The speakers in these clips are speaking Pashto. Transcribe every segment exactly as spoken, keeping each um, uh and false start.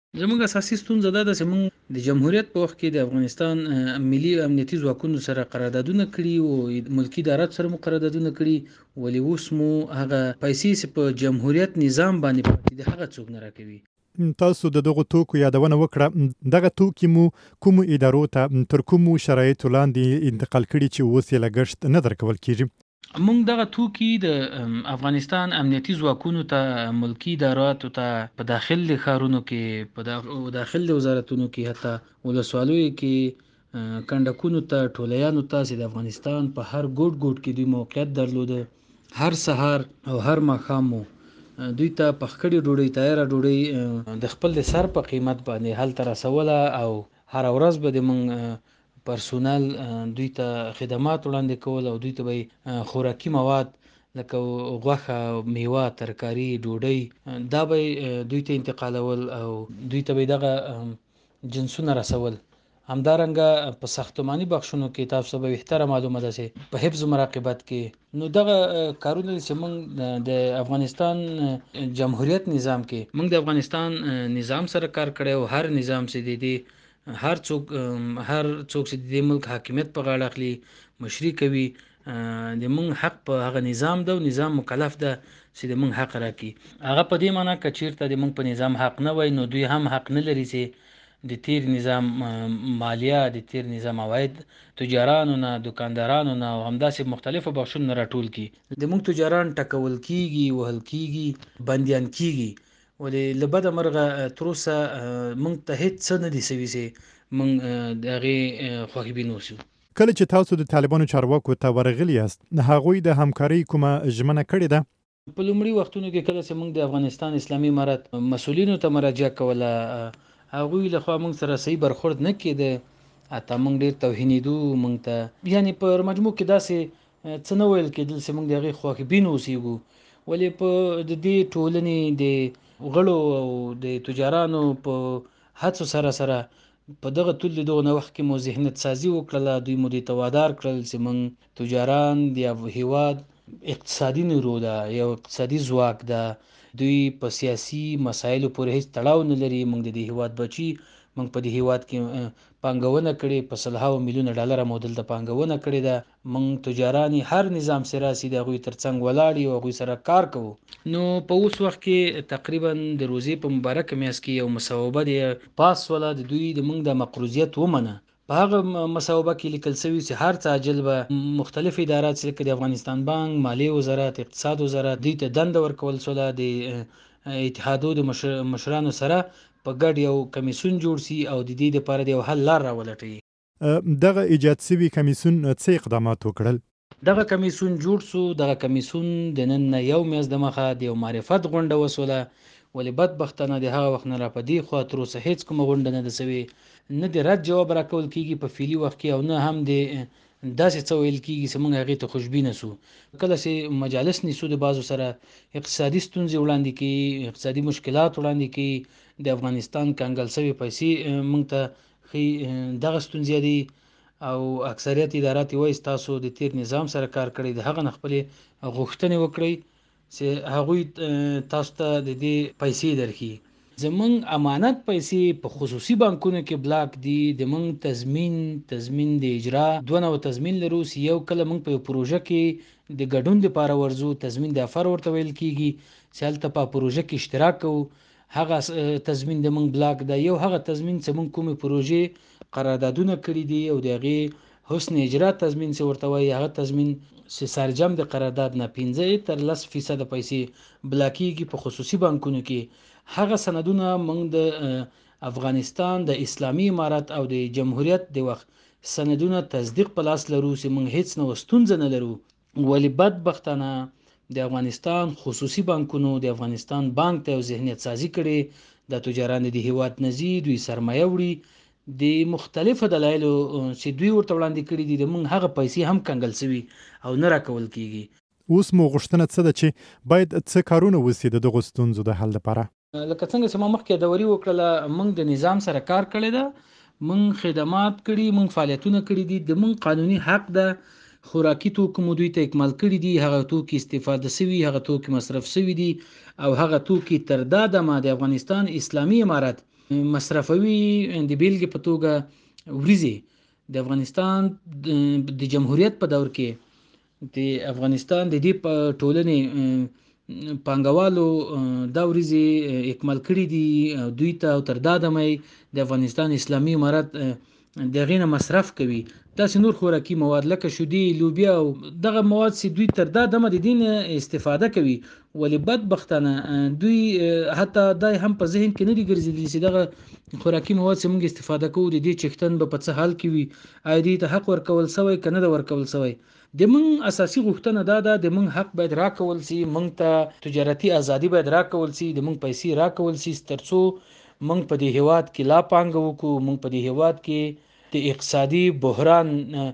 زموږ اساسي ستونزه دا ده چې موږ د جمهوریت په وخت کې د افغانستان اه، ملي امنیتي ځواکونو سره قراردادونه کړي او ملکی ادارات سره مو قراردادونه کړي، ولې اوس مو هغه پیسې چې په جمهوریت نظام باندې پاتې دي هغه څوک نه راکوي. تاسو د دغو توکو یادونه وکړه، دغه توکي مو کومو ادارو ته تر کومو شرایطو لاندې انتقال کړي چې اوس یې لګښت نه درکول کیږي؟ موږ دغه توکي د ام، افغانستان امنیتي ځواکونو ته، ملکی اداراتو ته، په داخل ښارونو کې، په دا- داخل وزارتونو کې، حتی ولسوالیو کې، اه، کنډکونو ته، ټولیانو ته چې د افغانستان په هر ګوټ ګوټ کې دوی موقعیت درلوده، هر سهار او هر ماښام مو اه، دوی ته پخکړې ډوډۍ، تیاره ډوډۍ اه، د خپل د سر په قیمت باندې هلته رسوله، او هر ورځ به د موږ اه، پرسونل اه، دوی ته خدمات وړاندې کول، او دوی ته به یې، اه، خوراکي مواد لکه غوښه، میوه، ترکاري، ډوډۍ، اه، دا به یې، اه، دوی ته انتقالول، او دوی ته به یې دغه ام، جنسونه رسول. همدارنګه په ساختماني بخشونو کې تاسو به بهتره معلومه ده چې په حفظ و مراقبت کې، نو دغه اه، کارونه چې موږ د- د افغانستان اه، جمهوریت نظام کې موږ د افغانستان اه، نظام سره کار کړی، او هر نظام چې د دې هر څوک ام، هر څوک چې د دې ملک حاکمیت په غاړه اخلي، مشري کوي، اه، د موږ حق په هغه نظام ده، او نظام مکلف ده چې د موږ حق راکړي. هغه په دې معنی که چیرته د موږ په نظام حق نه وای، نو دوی هم حق نه لري چې د تیر نظام اه، مالیه، د تیر نظام عواید تجارانو نه، دکاندارانو نه، او همداسې مختلفو بخشونو نه راټول کړي. د موږ تجاران ټکول کیږي، وهل کیږي، بندیان کیږي، ولې له بده مرغه اه، تر اوسه اه، موږ ته هیڅ څه نه دي سوي چې موږ اه، د هغې اه، خواهبین اوسو. کله چې تاسو د طالبانو چارواکو ته ورغلي یاست، هغوی د همکارۍ کومه ژمنه کړې ده؟ په لومړي وختونو کې کله چې موږ د افغانستان اسلامي امارت مسولینو ته مراجعه کوله، هغوی له خوا موږ سره صحیح برخورد نه کېده، حتی موږ ډېر توهینېدو، موږ ته یعنی په مجموع کې داسې څه نه ویل کېدل چې موږ د هغې خواخبین اوسېږو. ولې په د دې ټولنې د غړو او د تجارانو په هڅو سره سره په دغه طول د دغه وخت کې مو ذهنیت سازي وکړله، دوی مو دې ته وادار کړل چې موږ تجاران د هیواد اقتصادي نیرو ده، یو اقتصادي ځواک ده، دوی په سیاسي مسایلو پورې هیڅ تړاو نه لري. موږ د دې هیواد بچي، موږ په دې هیواد کې اه، پانګونه کړې، په سلهاوو میلیونه ډالره مو دلته پانګونه کړې ده. موږ تجاران هر نظام سره راسي د هغوی ترڅنګ ولاړ یو، هغوی سره کار کوو. نو په اوس وخت کې تقریبا د روزې په مبارکه میاشت کې یو مصوبه دی پاس ولا د دوی د موږ د مقروضیت ومنه. په هغه م- مصوبه کې لیکل شوي چې هر څه عاجل به مختلف ادارات لکه د افغانستان بانک، مالیې وزارت، اقتصاد وزارت، دوی ته دنده ورکول شوله د اه، اتحادو د مشر- مشرانو سره په ګډ یو کمیسیون جوړ سي، او د دې لپاره د یو حل لار راولټوي. أه، دغه ایجاد سوي کمیسیون څه اقدامات وکړل؟ دغه کمیسیون جوړ سو. دغه کمیسیون د نن نه یو میاشت د مخه د یو معرفت غونډه وسوله، ولې بدبختانه د هغه وخت نه را په دې خوا تر اوسه هیڅ کومه غونډه نه ده سوې، نه د رد جواب راکول کیږي په فعلي وخت کې، او نه هم د داسې څه ویل کیږي چې موږ هغې ته خوشبینه سو. کله چې مجالس نیسو د بازو سره اقتصادي ستونزې وړاندې کوي، اقتصادي مشکلات وړاندې کوي، د افغانستان کنګل شوې پیسې اه، موږ ته ښي، اه، دغه ستونزې دي، او اکثریت ادارات وایي تاسو د تیر نظام سره کار کړی، د هغه نه خپلې غوښتنې وکړئ چې هغوی اه، تاسو ته د دې پیسې درکړي. زمونږ امانت پیسې په خصوصي بانکونو کې بلاک دي. د مونږ تضمین تضمین د اجرا دوه نوع تضمین لرو، چې یو کله مونږ په یو پروژه کې د ګډون لپاره ورځو، تضمین د افر ورته ویل کیږي، چې هلته په پروژه کې اشتراک کوو، هغه اه، تضمین د مونږ بلاک ده. یو هغه تضمین چې مونږ کومې پروژې قراردادونه کړي دي، او د هغې حسن اجرا تضمین چې ورته وایي، هغه تضمین چې سرجم د قرارداد نه پنځه تر لس فیصده پیسې بلاکیږي په خصوصي بانکونو کې. هغه سندونه موږ د اه، افغانستان د اسلامي امارت او د جمهوریت د وخت سندونه تصدیق په لاس لرو، چې موږ هیڅ نو ستونزه نه لرو. ولی بدبختانه د افغانستان خصوصي بانکونو د افغانستان بانک ته یو ذهنیت سازي کړي، د تجاران د هیواد نزي دوی سرمایه وړي د مختلفو دلایلو اه، چې دوی ورته وړاندې کړي دي، د موږ هغه پیسې هم کنګل شوي او نه راکول کیږي. اوس مو غوښتنه څه ده چې باید څه کارونه وسي د دغو ستونزو د حل لپاره؟ لکه څنګه چې ما مخکې دوري وکړله، موږ د نظام سره کار کړی ده، موږ خدمات کړي، موږ فعالیتونه کړي دي، د موږ قانوني حق ده. خوراکي توکو مو دوی ته اکمال کړي دي، هغه توکي استفاده سوي، هغه توکي مصرف سوي دي، او هغه توکي تر دا دمه د افغانستان اسلامي امارت مصرفوي د بیلګې په توګه وریځې د افغانستان د جمهوریت په دور کې د افغانستان د دې په ټولنې پانګوالو دا وریځې اکمال کړي دي دوی ته او تر دا دمه د افغانستان اسلامي امارت دغه نه مصرف کوي داسې نور خوراکي مواد لکه شودي لوبیا او دغه مواد چې دوی تر دا دمه د دین استفاده کوي ولی بدبختانه دوی حتی دای هم په ذهن کې نه دي ګرځېدلي چې دغه خوراکي مواد چې موږ استفاده کوو د دې چښتن به په څه حال کې وي آیا دې ته حق ورکول سوی که نه ده ورکول سوی د موږ اساسي غوښتنه دا ده د موږ حق باید راکول سي موږ ته تجارتي ازادي باید راکول سي د موږ پیسې راکول سي ترڅو موږ په دې هیواد کې لا پانګه وکړو موږ په دې هیواد کې د اقتصادي بحران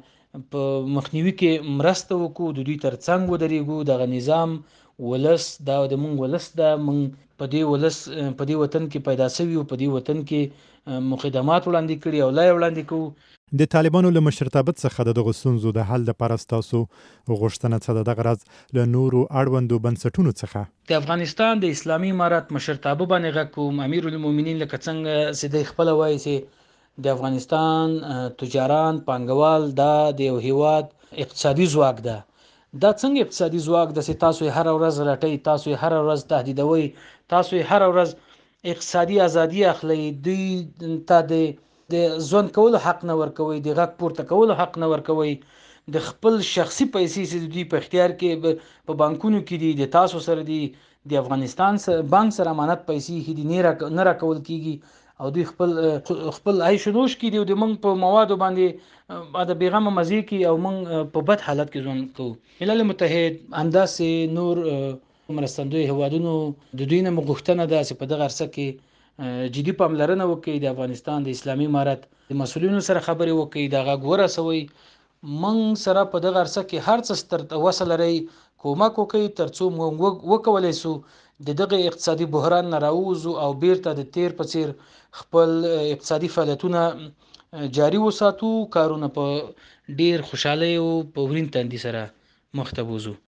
په مخنیوي کې مرسته وکړو د دوی ترڅنګ ودرېږو دغه نظام ولس دا د موږ ولس دا موږ په دې ولس په دې وطن کې پیدا شوي او په دې وطن کې مقدمات وړاندې کړي او لا وړاندې کوو د طالبانو له مشرتابت څخه د دغه ستونزو د حل لپاره ستاسو غوښتنه څه ده دغه راز له نورو اړوندو بنسټونو څخه د افغانستان د اسلامي امارت مشرتابه باندې غږ کوم امیر المؤمنین لکه څنګه چې د خپل وایي چې د افغانستان تجاران پانګوال دا د یو هیواد اقتصادي ځواک ده دا څنګه اقتصادي ځواک د چې تاسو هر ورځ راټي تاسو هر ورځ تهدیدوي تاسو هر ورځ اقتصادي ازادي اخلي دوی ته د د ځوان کولو حق نه ورکوي د غږ پورته کولو حق نه ورکوي د خپل شخصي پیسې چې دوی په اختیار کې په بانکونو کې دي د تاسو سره دي د افغانستان سره بانک سره امانت پیسې هدي نه راکول کیږي او دوی خپل خپل عيش نوش کې دي د موږ په موادو باندې د بیغمه مزي کې او موږ په بد حالت کې ژوند کوو ملل متحد انداسې نور مرستندوی هوادونو د دوی نه مغوښتنه ده چې په دغه عرصه کې جدي پاملرنه وکړي د افغانستان د اسلامي امارت د مسؤلینو سره خبرې وکړي دا غږ ورسوي من سره په دغه عرصه کې هر څه ستر وصل لري کومک وکړي ترڅو موږ وکولای شو د دغه اقتصادي بحران نه راوځو او بیرته د تیر په څیر خپل اقتصادي فعالیتونه جاري وساتو کارونه په ډیر خوشاله او په ورین تندي سره مخ ته وځو